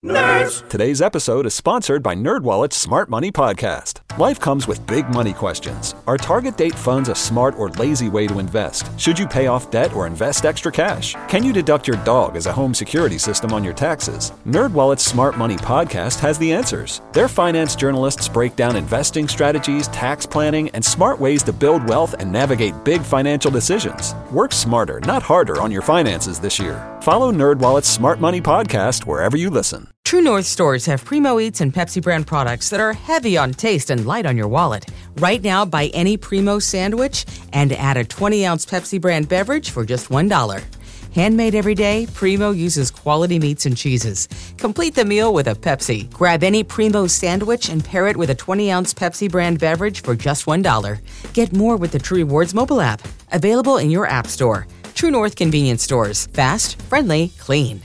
Nerds! Today's episode is sponsored by NerdWallet's Smart Money Podcast. Life comes with big money questions. Are target date funds a smart or lazy way to invest? Should you pay off debt or invest extra cash? Can you deduct your dog as a home security system on your taxes? NerdWallet's Smart Money Podcast has the answers. Their finance journalists break down investing strategies, tax planning, and smart ways to build wealth and navigate big financial decisions. Work smarter, not harder on your finances this year. Follow NerdWallet's Smart Money Podcast wherever you listen. True North stores have Primo Eats and Pepsi brand products that are heavy on taste and light on your wallet. Right now, buy any Primo sandwich and add a 20-ounce Pepsi brand beverage for just $1. Handmade every day, Primo uses quality meats and cheeses. Complete the meal with a Pepsi. Grab any Primo sandwich and pair it with a 20-ounce Pepsi brand beverage for just $1. Get more with the True Rewards mobile app. Available in your app store. True North convenience stores. Fast, friendly, clean.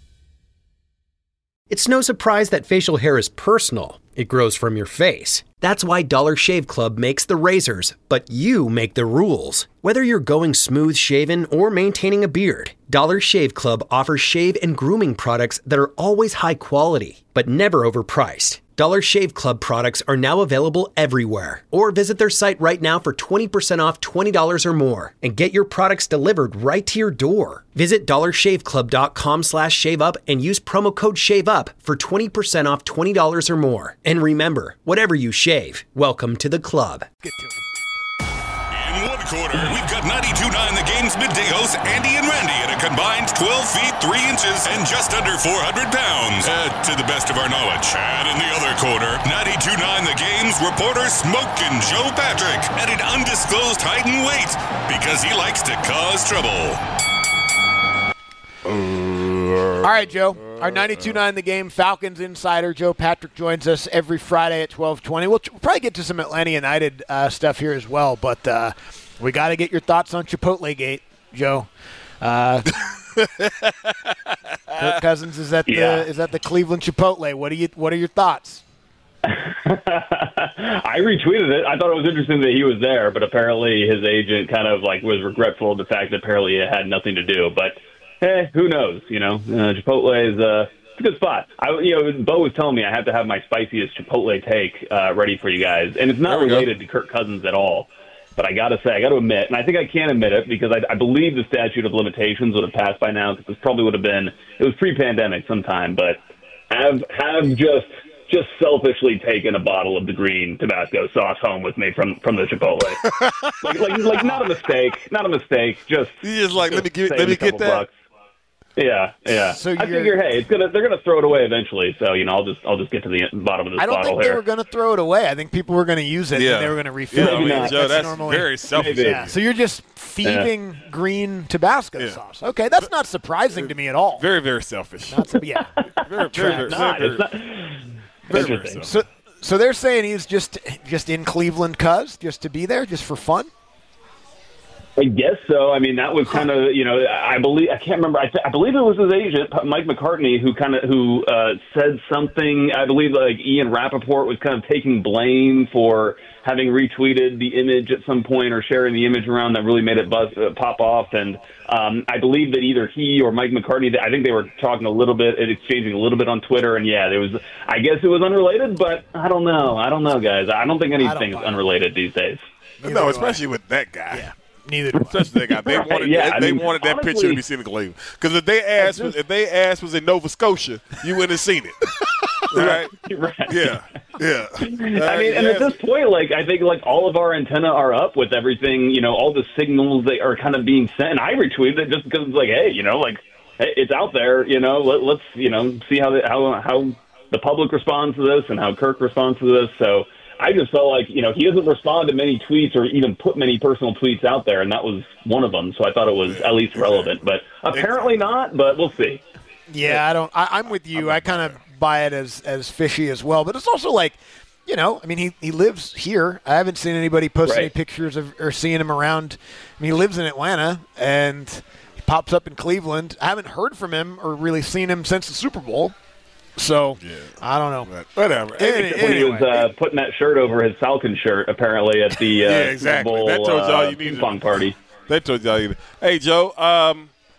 It's no surprise that facial hair is personal. It grows from your face. That's why Dollar Shave Club makes the razors, but you make the rules. Whether you're going smooth shaven or maintaining a beard, Dollar Shave Club offers shave and grooming products that are always high quality, but never overpriced. Dollar Shave Club products are now available everywhere. Or visit their site right now for 20% off $20 or more and get your products delivered right to your door. Visit dollarshaveclub.com/shaveup and use promo code SHAVEUP for 20% off $20 or more. And remember, whatever you shave, welcome to the club. Get to it. In one quarter, we've got 92.9 The Game's midday hosts Andy and Randy at a combined 12 feet 3 inches and just under 400 pounds, to the best of our knowledge. And in the other quarter, 92.9 The Game's reporter Smokin' Joe Patrick at an undisclosed height and weight because he likes to cause trouble. All right, Joe. Our 92.9 The Game Falcons insider Joe Patrick joins us every Friday at 12:20. We'll probably get to some Atlanta United stuff here as well, but we got to get your thoughts on Chipotle Gate, Joe. Kirk Cousins is at the Cleveland Chipotle. What are your thoughts? I retweeted it. I thought it was interesting that he was there, but apparently his agent kind of was regretful of the fact that apparently it had nothing to do. But who knows? Chipotle is it's a good spot. Bo was telling me I have to have my spiciest Chipotle take ready for you guys, and it's not related to Kirk Cousins at all. But I got to admit, and I think I can admit it because I believe the statute of limitations would have passed by now, because this probably would have been, it was pre-pandemic sometime, but have just selfishly taken a bottle of the green Tabasco sauce home with me from the Chipotle. like not a mistake. Just let me get that. Bucks. Yeah. So I figure, hey, they're gonna throw it away eventually. So I'll just get to the bottom of this bottle here. I don't think they were gonna throw it away. I think people were gonna use it and they were gonna refill it. Joe, that's very selfish. Yeah. So you're just thieving green Tabasco sauce. Okay, that's not surprising to me at all. Very, very selfish. Very, Interesting. So they're saying he's just in Cleveland, just to be there, just for fun. I guess so. I mean, that was kind of, I can't remember. I believe it was his agent, Mike McCartney, who said something. I believe Ian Rappaport was kind of taking blame for having retweeted the image at some point or sharing the image around that really made it pop off. And I believe that either he or Mike McCartney, I think they were talking a little bit and exchanging a little bit on Twitter. And I guess it was unrelated, but I don't know, guys. I don't think anything is unrelated these days. No, especially with that guy. Yeah. Neither do I. Especially that guy. They wanted that honestly, picture to be seen in Cleveland. Because if they asked was in Nova Scotia, you wouldn't have seen it. Right? Right. Yeah. I mean, and at this point, I think all of our antenna are up with everything, all the signals that are kind of being sent. And I retweeted it just because it's hey, it's out there, let's, see how the public responds to this and how Kirk responds to this. So I just felt like, he doesn't respond to many tweets or even put many personal tweets out there, and that was one of them. So I thought it was at least relevant, but apparently not, but we'll see. Yeah, I'm with you. I kind of buy it as fishy as well, but it's also he lives here. I haven't seen anybody post any pictures or seeing him around. I mean, he lives in Atlanta, and he pops up in Cleveland. I haven't heard from him or really seen him since the Super Bowl. So, I don't know. Whatever. When he was putting that shirt over his Falcon shirt, apparently, at the Super Bowl that told you all you needed. ping pong party. That told you all you needed. Hey, Joe,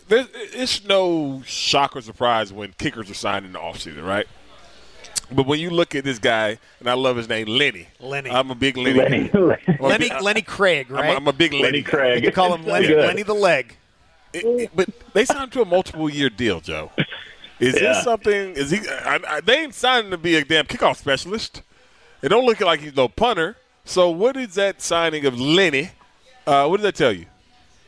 it's no shock or surprise when kickers are signed in the offseason, right? But when you look at this guy, and I love his name, Lenny. I'm a big Lenny. Lenny Craig, right? I'm a big Lenny Craig. You call him Lenny the Leg. But they signed him to a multiple-year deal, Joe. Is this something? Is he? They ain't signed him to be a damn kickoff specialist. It don't look like he's no punter. So what is that signing of Lenny? What does that tell you?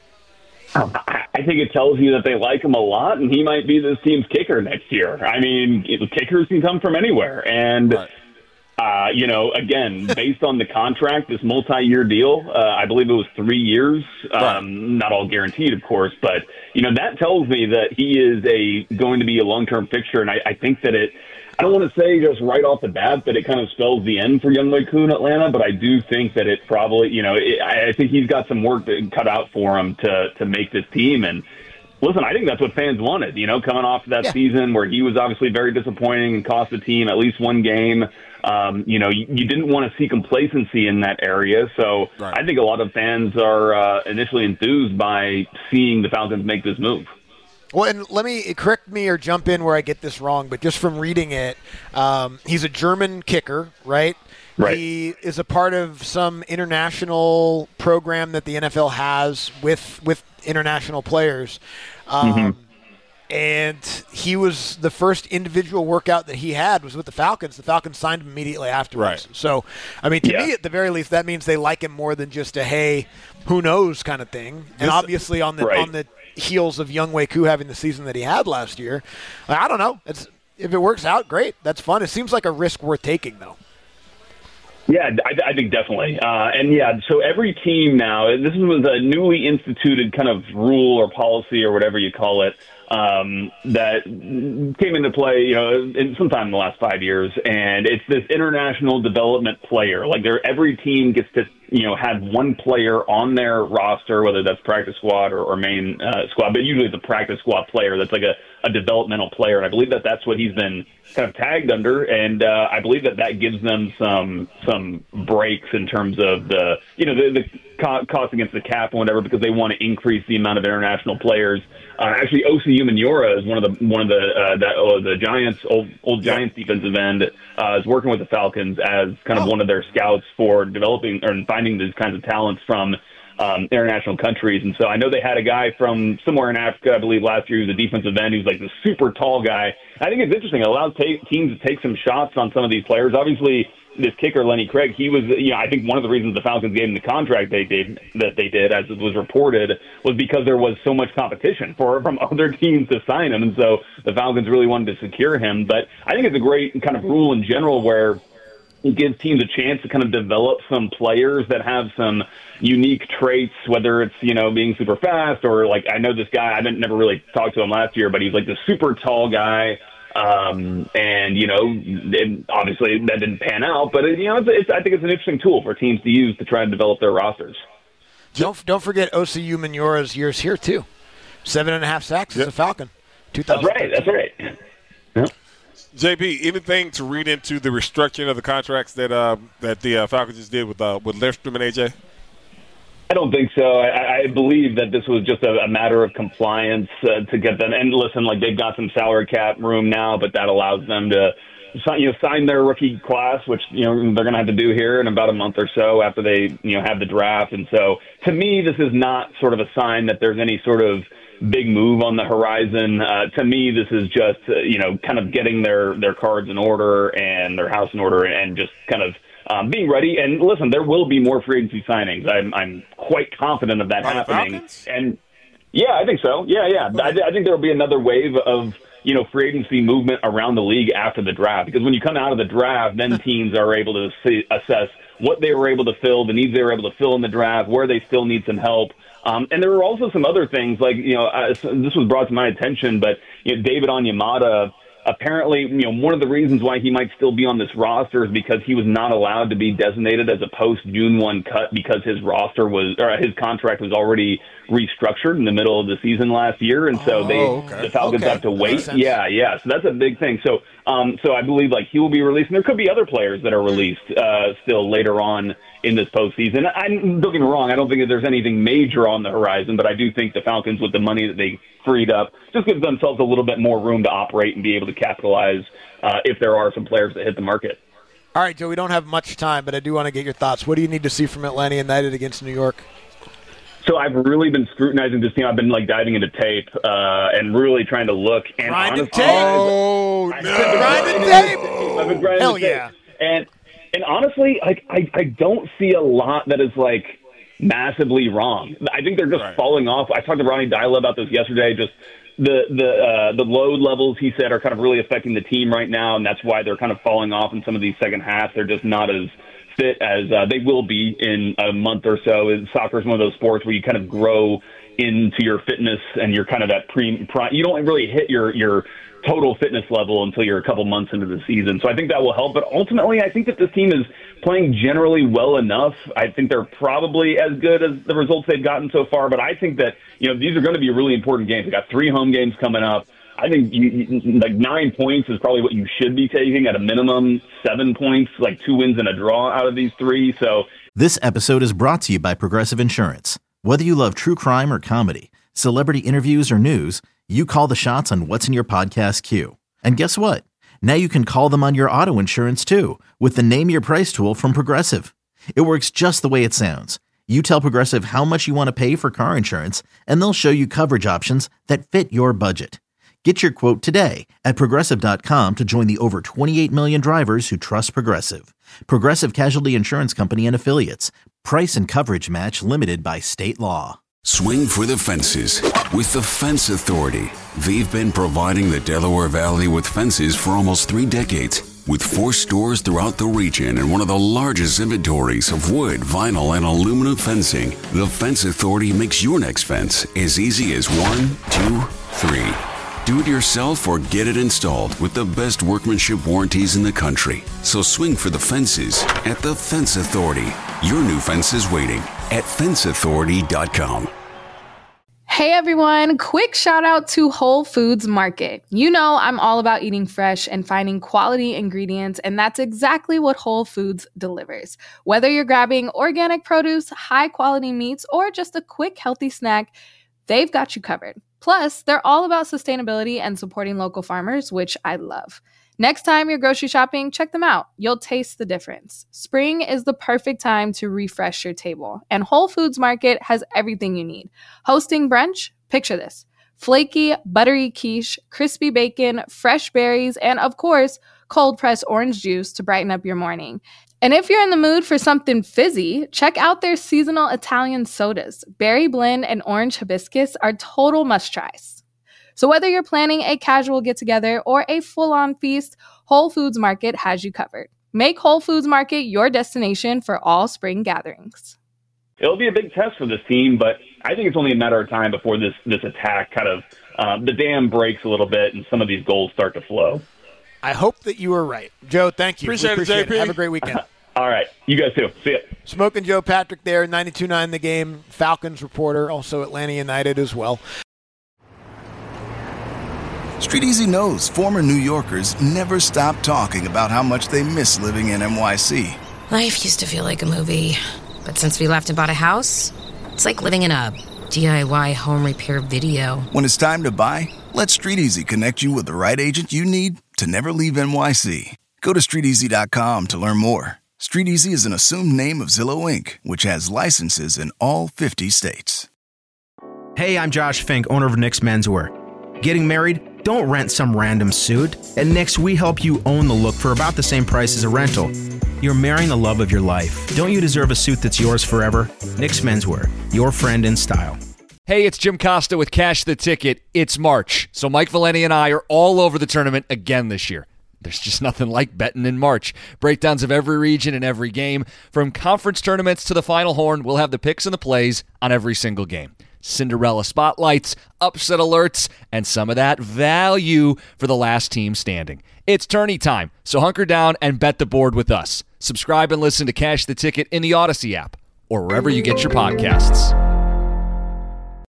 I think it tells you that they like him a lot, and he might be this team's kicker next year. I mean, kickers can come from anywhere. And, again, based on the contract, this multi-year deal, I believe it was 3 years, not all guaranteed, of course. But, that tells me that he is going to be a long-term fixture. And I think that I don't want to say just right off the bat that it kind of spells the end for Younghoe Koo in Atlanta, but I do think that it probably, I think he's got some work cut out for him to make this team. And listen, I think that's what fans wanted, coming off that season where he was obviously very disappointing and cost the team at least one game. You didn't want to see complacency in that area. So I think a lot of fans are initially enthused by seeing the Falcons make this move. Well, and let me correct me or jump in where I get this wrong, but just from reading it, he's a German kicker, right? Right. He is a part of some international program that the NFL has with international players. And he was the first individual workout that he had was with the Falcons. The Falcons signed him immediately afterwards. Right. So, I mean, to me, at the very least, that means they like him more than just a, hey, who knows kind of thing. And obviously on the heels of Younghoe Koo having the season that he had last year, I don't know. If it works out, great. That's fun. It seems like a risk worth taking, though. Yeah, I think definitely. So every team now, this was a newly instituted kind of rule or policy or whatever you call it, that came into play, sometime in the last 5 years, and it's this international development player. Like every team gets to, have one player on their roster, whether that's practice squad or main squad, but usually it's a practice squad player that's like a developmental player, and I believe that's what he's been kind of tagged under, and I believe that gives them some breaks in terms of the cost against the cap and whatever, because they want to increase the amount of international players. Actually, Osi Umenyiora is one of the Giants, old Giants defensive end, is working with the Falcons as kind of one of their scouts for developing or finding these kinds of talents from international countries. And so I know they had a guy from somewhere in Africa, I believe last year, he was a defensive end. He was like the super tall guy. I think it's interesting. It allows teams to take some shots on some of these players. Obviously, this kicker, Lenny Craig, he was, I think one of the reasons the Falcons gave him the contract they did, as it was reported, was because there was so much competition from other teams to sign him. And so the Falcons really wanted to secure him. But I think it's a great kind of rule in general where it gives teams a chance to kind of develop some players that have some unique traits, whether it's, being super fast or like, I know this guy, I never really talked to him last year, but he's like the super tall guy. And obviously that didn't pan out, but I think it's an interesting tool for teams to use to try and develop their rosters. Don't forget Osi Umenyora's years here too. 7.5 sacks as a Falcon. That's right. Yep. JP, anything to read into the restructuring of the contracts that the Falcons just did with Lindstrom and AJ? I don't think so. I believe that this was just a matter of compliance to get them. And listen, like they've got some salary cap room now, but that allows them to sign their rookie class, which they're going to have to do here in about a month or so after they have the draft. And so, to me, this is not sort of a sign that there's any sort of big move on the horizon. To me, this is just kind of getting their cards in order and their house in order, and just kind of being ready. And listen, there will be more free agency signings. I'm quite confident of that happening. And yeah, I think so. Yeah. I think there will be another wave of free agency movement around the league after the draft, because when you come out of the draft, then teams are able to assess what they were able to fill, the needs they were able to fill in the draft, where they still need some help. And there were also some other things like, this was brought to my attention, but David Onyemata, apparently, one of the reasons why he might still be on this roster is because he was not allowed to be designated as a post-June 1 cut because his his contract was already restructured in the middle of the season last year, and so the Falcons have to wait. Yeah. So that's a big thing. So I believe like he will be released, and there could be other players that are released still later on in this postseason. Don't get me wrong, I don't think that there's anything major on the horizon, but I do think the Falcons, with the money that they freed up, just gives themselves a little bit more room to operate and be able to capitalize if there are some players that hit the market. All right, Joe, we don't have much time, but I do want to get your thoughts. What do you need to see from Atlanta United against New York? So I've really been scrutinizing this team. I've been diving into tape and really trying to look. And grinding honestly, tape. Oh, I've no. been grinding tape. I've been grinding Hell tape. yeah. And honestly, I don't see a lot that is massively wrong. I think they're just falling off. I talked to Ronnie Dyla about this yesterday. Just the load levels, he said, are kind of really affecting the team right now, and that's why they're kind of falling off in some of these second halves. They're just not as fit as they will be in a month or so. Soccer is one of those sports where you kind of grow into your fitness, and you're kind of at you don't really hit your total fitness level until you're a couple months into the season. So I think that will help. But ultimately, I think that this team is playing generally well enough. I think they're probably as good as the results they've gotten so far. But I think that these are going to be really important games. They got 3 home games coming up. I think 9 points is probably what you should be taking at a minimum. 7 points, 2 wins and a draw out of these 3. So this episode is brought to you by Progressive Insurance. Whether you love true crime or comedy, celebrity interviews or news, you call the shots on what's in your podcast queue. And guess what? Now you can call them on your auto insurance too with the Name Your Price tool from Progressive. It works just the way it sounds. You tell Progressive how much you want to pay for car insurance, and they'll show you coverage options that fit your budget. Get your quote today at Progressive.com to join the over 28 million drivers who trust Progressive. Progressive Casualty Insurance Company and Affiliates. Price and coverage match limited by state law. Swing for the fences with the Fence Authority. They've been providing the Delaware Valley with fences for almost 3 decades. With 4 stores throughout the region and one of the largest inventories of wood, vinyl, and aluminum fencing, the Fence Authority makes your next fence as easy as 1, 2, 3. Do it yourself or get it installed with the best workmanship warranties in the country. So swing for the fences at the Fence Authority. Your new fence is waiting at fenceauthority.com. Hey everyone, quick shout out to Whole Foods Market. You know I'm all about eating fresh and finding quality ingredients, and that's exactly what Whole Foods delivers. Whether you're grabbing organic produce, high quality meats, or just a quick healthy snack, they've got you covered. Plus, they're all about sustainability and supporting local farmers, which I love. Next time you're grocery shopping, check them out. You'll taste the difference. Spring is the perfect time to refresh your table, and Whole Foods Market has everything you need. Hosting brunch? Picture this. Flaky, buttery quiche, crispy bacon, fresh berries, and of course, cold-pressed orange juice to brighten up your morning. And if you're in the mood for something fizzy, check out their seasonal Italian sodas. Berry blend and orange hibiscus are total must-tries. So whether you're planning a casual get-together or a full-on feast, Whole Foods Market has you covered. Make Whole Foods Market your destination for all spring gatherings. It'll be a big test for this team, but I think it's only a matter of time before this attack kind of the dam breaks a little bit and some of these goals start to flow. I hope that you are right. Joe, thank you. Appreciate it, JP. Have a great weekend. All right. You guys too. See ya. Smoking Joe Patrick there, 92.9 The Game, Falcons reporter, also Atlanta United as well. Street Easy knows former New Yorkers never stop talking about how much they miss living in NYC. Life used to feel like a movie, but since we left and bought a house, it's like living in a DIY home repair video. When it's time to buy, let Street Easy connect you with the right agent you need to never leave NYC. Go to StreetEasy.com to learn more. Street Easy is an assumed name of Zillow Inc., which has licenses in all 50 states. Hey, I'm Josh Fink, owner of Nick's Menswear. Getting married? Don't rent some random suit. At Nick's, we help you own the look for about the same price as a rental. You're marrying the love of your life. Don't you deserve a suit that's yours forever? Nick's Menswear, your friend in style. Hey, it's Jim Costa with Cash the Ticket. It's March, so Mike Valenti and I are all over the tournament again this year. There's just nothing like betting in March. Breakdowns of every region and every game. From conference tournaments to the Final Horn, we'll have the picks and the plays on every single game. Cinderella spotlights, upset alerts, and some of that value for the last team standing. It's tourney time, so hunker down and bet the board with us. Subscribe and listen to Cash the Ticket in the Odyssey app or wherever you get your podcasts.